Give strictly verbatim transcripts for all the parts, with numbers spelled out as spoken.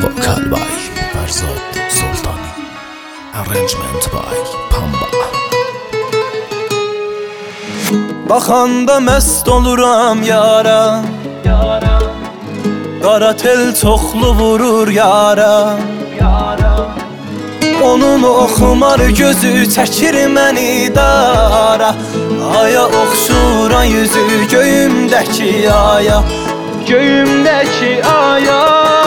Vokal by Farzad Sultani, arrangement by Pamba. Baxanda məst oluram yara, yara. Qara tel çoxlu vurur yara, yara. Onun oxumar gözü çəkir məni dara. Aya oxşuran yüzü göyümdəki aya, göyümdəki aya.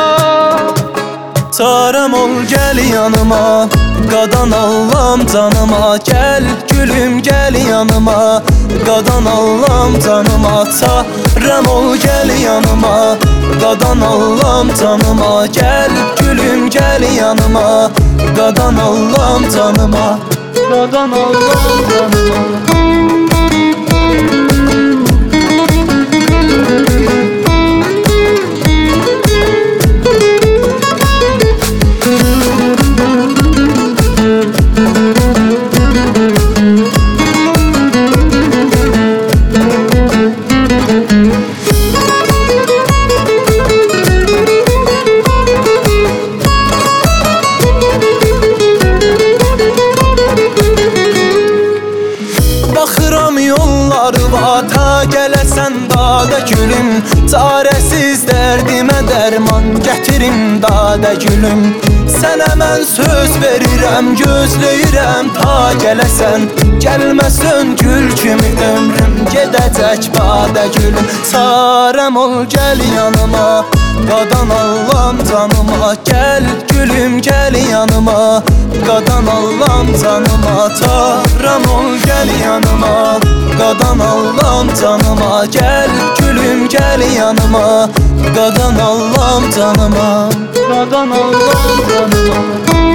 Çarəm ol gəl yanıma, qadan Allahım canıma. Gəl gülüm gəl yanıma, qadan Allahım canıma. Çarəm ol gəl yanıma, qadan Allahım canıma. Gəl gülüm gəl yanıma, qadan Allahım canıma. Qadan Allahım canıma. Baxıram yolları var, ta gələsən dada gülüm. Çarəsiz dərdimə dərman gətirim dada gülüm. Sənə mən söz verirəm, gözləyirəm ta gələsən. Gəlməsən gül kimi ömrüm gedəcək bada gülüm. Çarəm ol gəl yanıma, qadan Allahım canıma. Gəl gülüm gəl yanıma, qadan Allahım canıma. Çarəm ol gəl yanıma, qadan Allahım canıma. Gəl gülüm gəl yanıma, qadan Allahım canıma. Qadan Allahım canıma.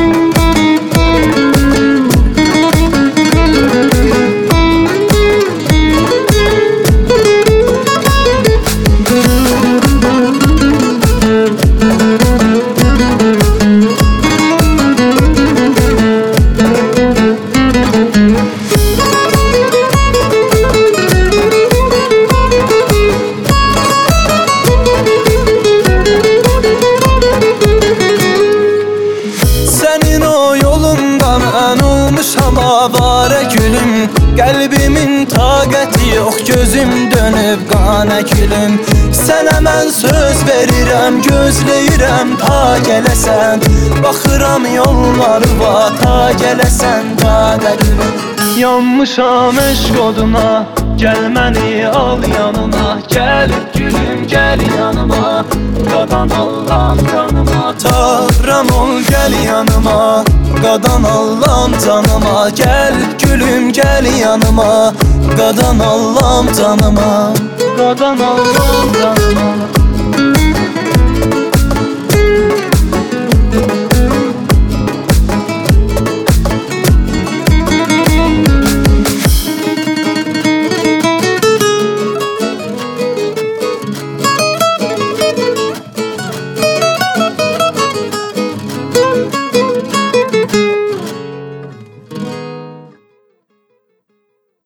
Mən olmuşam avara gülüm, qəlbimin taqəti yox, gözüm dönüb qana gülüm. Sənə mən söz verirəm, gözləyirəm ta gələsən. Baxıram yolları var, ta gələsən dada gülüm. Yanmışam eşq oduna, gəl məni al yanına. Gəl gülüm gəl yanıma, qadan Allahım canıma. Çarəm ol gəl yanıma, qadan Allahım canıma. Gəl gülüm gəl yanıma, qadan Allahım canıma. Qadan Allahım canıma.